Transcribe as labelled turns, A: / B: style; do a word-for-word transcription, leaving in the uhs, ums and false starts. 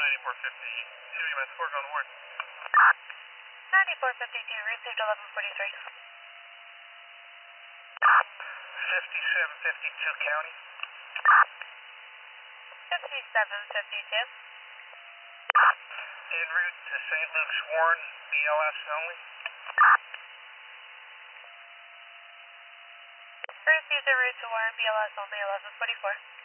A: ninety-four fifty-two, U S four, going to Warren.
B: ninety-four fifty-two, received eleven forty-three.
A: fifty-seven fifty-two, County.
B: fifty-seven fifty-two.
A: En route to Saint Luke's, Warren, B L S only.
B: Received en route to Warren, B L S only, eleven forty-four.